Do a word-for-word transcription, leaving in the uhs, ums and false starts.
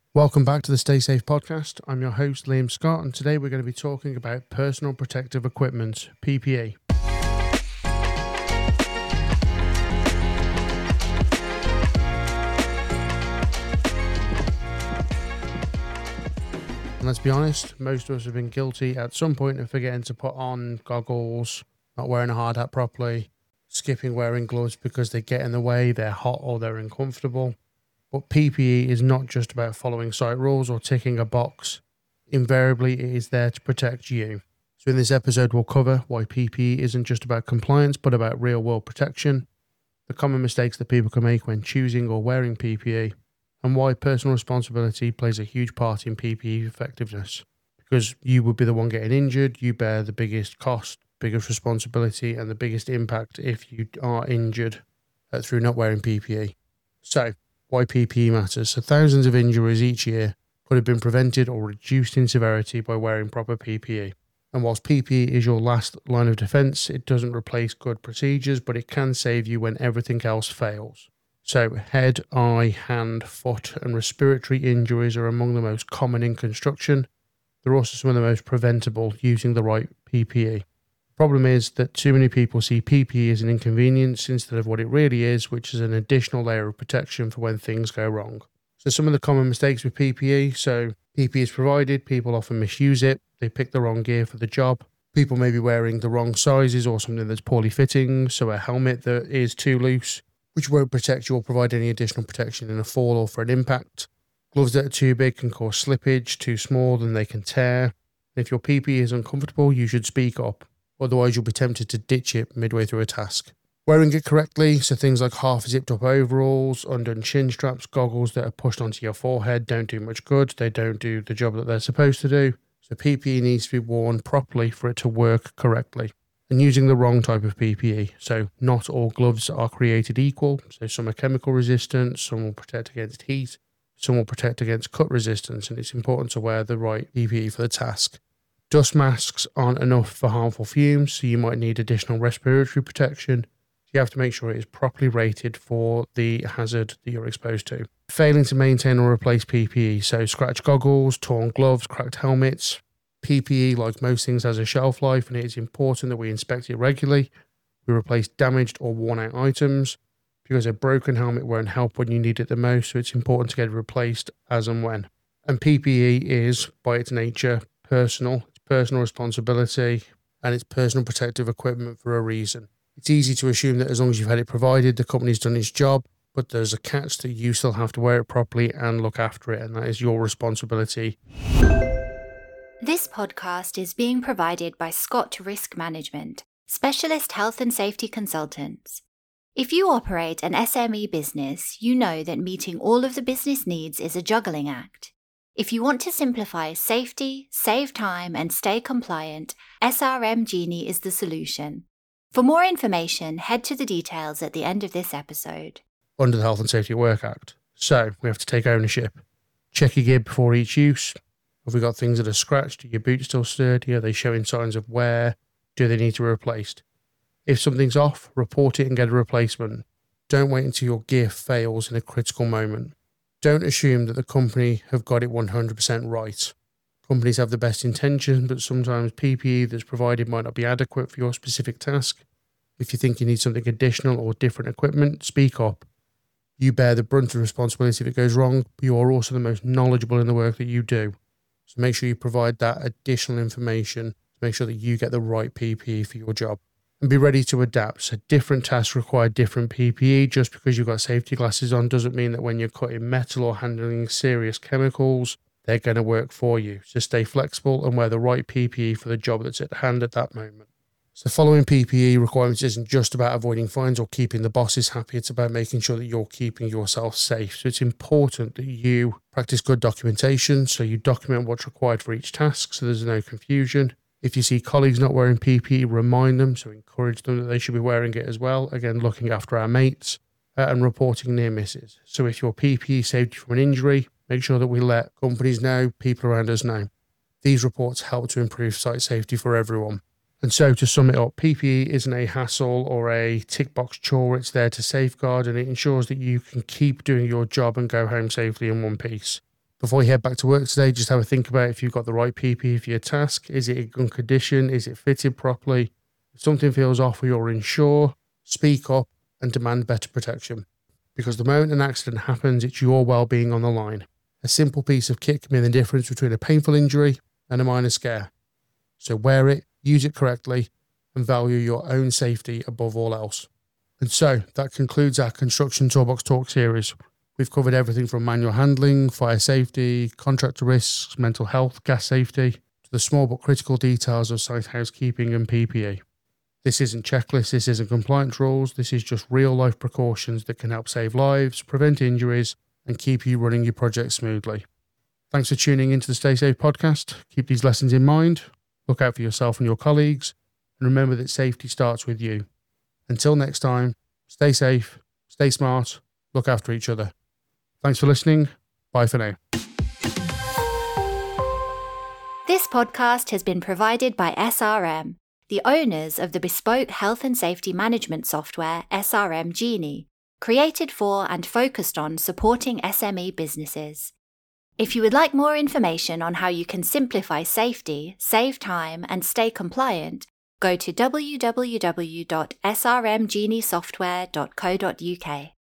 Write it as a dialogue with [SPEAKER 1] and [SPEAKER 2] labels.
[SPEAKER 1] Welcome back to the Stay Safe podcast. I'm your host, Liam Scott, and today we're going to be talking about personal protective equipment, P P E. And let's be honest, most of us have been guilty at some point of forgetting to put on goggles, not wearing a hard hat properly, skipping wearing gloves because they get in the way, they're hot or they're uncomfortable. But P P E is not just about following site rules or ticking a box. Invariably, it is there to protect you. So in this episode, we'll cover why P P E isn't just about compliance, but about real-world protection, the common mistakes that people can make when choosing or wearing P P E, and why personal responsibility plays a huge part in P P E effectiveness. Because you would be the one getting injured, you bear the biggest cost, biggest responsibility, and the biggest impact if you are injured uh, through not wearing P P E. So, why P P E matters. So thousands of injuries each year could have been prevented or reduced in severity by wearing proper P P E. And whilst P P E is your last line of defence, it doesn't replace good procedures, but it can save you when everything else fails. So head, eye, hand, foot and respiratory injuries are among the most common in construction. They're also some of the most preventable using the right P P E. The problem is that too many people see P P E as an inconvenience instead of what it really is, which is an additional layer of protection for when things go wrong. So some of the common mistakes with P P E, so P P E is provided, people often misuse it, they pick the wrong gear for the job, people may be wearing the wrong sizes or something that's poorly fitting, so a helmet that is too loose, which won't protect you or provide any additional protection in a fall or for an impact. Gloves that are too big can cause slippage, too small then they can tear. And if your P P E is uncomfortable, you should speak up. Otherwise, you'll be tempted to ditch it midway through a task. Wearing it correctly, so things like half zipped up overalls, undone chin straps, goggles that are pushed onto your forehead don't do much good. They don't do the job that they're supposed to do. So P P E needs to be worn properly for it to work correctly. And using the wrong type of P P E. So not all gloves are created equal. So some are chemical resistant, some will protect against heat, some will protect against cut resistance, and it's important to wear the right P P E for the task. Dust masks aren't enough for harmful fumes, so you might need additional respiratory protection. You have to make sure it is properly rated for the hazard that you're exposed to. Failing to maintain or replace P P E, so scratched goggles, torn gloves, cracked helmets. P P E, like most things, has a shelf life, and it is important that we inspect it regularly. We replace damaged or worn out items, because a broken helmet won't help when you need it the most, so it's important to get it replaced as and when. And P P E is, by its nature, personal. Personal responsibility, and it's personal protective equipment for a reason. It's easy to assume that as long as you've had it provided, the company's done its job, but there's a catch that you still have to wear it properly and look after it, and that is your responsibility.
[SPEAKER 2] This podcast is being provided by Scott Risk Management, specialist health and safety consultants. If you operate an S M E business, you know that meeting all of the business needs is a juggling act. If you want to simplify safety, save time, and stay compliant, S R M Genie is the solution. For more information, head to the details at the end of this episode.
[SPEAKER 1] Under the Health and Safety at Work Act. So, we have to take ownership. Check your gear before each use. Have we got things that are scratched? Are your boots still sturdy? Are they showing signs of wear? Do they need to be replaced? If something's off, report it and get a replacement. Don't wait until your gear fails in a critical moment. Don't assume that the company have got it one hundred percent right. Companies have the best intentions, but sometimes P P E that's provided might not be adequate for your specific task. If you think you need something additional or different equipment, speak up. You bear the brunt of the responsibility if it goes wrong, but you are also the most knowledgeable in the work that you do. So make sure you provide that additional information to make sure that you get the right P P E for your job. And be ready to adapt. So different tasks require different P P E. Just because you've got safety glasses on doesn't mean that when you're cutting metal or handling serious chemicals, they're going to work for you. So stay flexible and wear the right P P E for the job that's at hand at that moment. So following P P E requirements isn't just about avoiding fines or keeping the bosses happy. It's about making sure that you're keeping yourself safe. So it's important that you practice good documentation. So you document what's required for each task so there's no confusion. If you see colleagues not wearing P P E, remind them, so encourage them that they should be wearing it as well. Again, looking after our mates uh, and reporting near misses. So if your P P E saved you from an injury, make sure that we let companies know, people around us know. These reports help to improve site safety for everyone. And so to sum it up, P P E isn't a hassle or a tick box chore. It's there to safeguard, and it ensures that you can keep doing your job and go home safely in one piece. Before you head back to work today, just have a think about if you've got the right P P E for your task. Is it in good condition? Is it fitted properly? If something feels off or you're unsure, speak up and demand better protection. Because the moment an accident happens, it's your well-being on the line. A simple piece of kit can be the difference between a painful injury and a minor scare. So wear it, use it correctly, and value your own safety above all else. And so, that concludes our Construction Toolbox Talk series. We've covered everything from manual handling, fire safety, contractor risks, mental health, gas safety, to the small but critical details of site housekeeping and P P E. This isn't checklists, this isn't compliance rules, this is just real-life precautions that can help save lives, prevent injuries, and keep you running your project smoothly. Thanks for tuning into the Stay Safe podcast. Keep these lessons in mind, look out for yourself and your colleagues, and remember that safety starts with you. Until next time, stay safe, stay smart, look after each other. Thanks for listening. Bye for now.
[SPEAKER 2] This podcast has been provided by S R M, the owners of the bespoke health and safety management software S R M Genie, created for and focused on supporting S M E businesses. If you would like more information on how you can simplify safety, save time, and stay compliant, go to w w w dot s r m genie software dot co dot u k.